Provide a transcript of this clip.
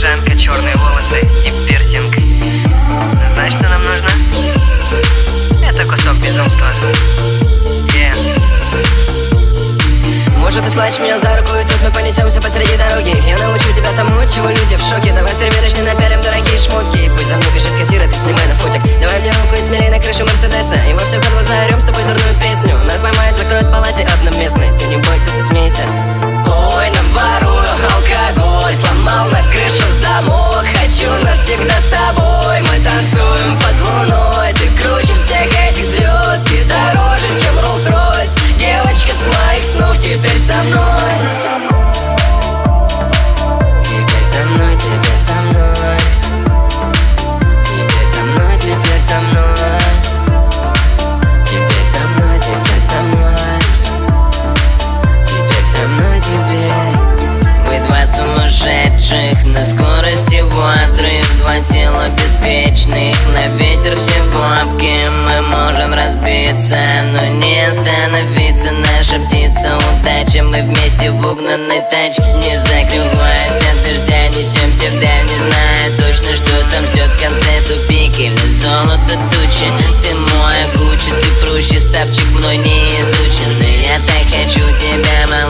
баклажанка, черные волосы и пирсинг. Знаешь, что нам нужно? Это кусок безумства. Может, ты схватишь меня за руку, и тут мы понесемся посреди дороги. Я научу тебя тому, чего люди в шоке. Давай в примерочной напялим дорогие шмотки. И пусть за мной бежит кассир, ты снимай на фотик. Давай мне руку и смелей на крышу Мерседеса. И во все горло заорем с тобой дурную песню. Нас поймают, закроют в палате одноместной. Ты не бойся, ты смейся. Ой, нам ворую алкоголь, сломал на крышу замок. Хочу навсегда с тобой, мы танцуем под луной. Ты круче всех этих звезд, ты дороже, чем Rolls-Royce. Девочка с моих снов теперь со мной. Теперь со мной, теперь со мной. Теперь со мной, теперь со мной. Теперь со мной, теперь со мной. Теперь со мной, теперь. Вы два сумасшедших на скорости отрыв. Два тела беспечных, на ветер все бабки. Мы можем разбиться, но не остановиться. Наша птица удача, мы вместе в угнанной тачке. Не закрываясь от дождя, несемся вдаль, не зная точно, что там ждет в конце. Тупик или золото тучи. Ты мой Гуччи, ты проще ставчик, мной не изученный. Я так хочу тебя,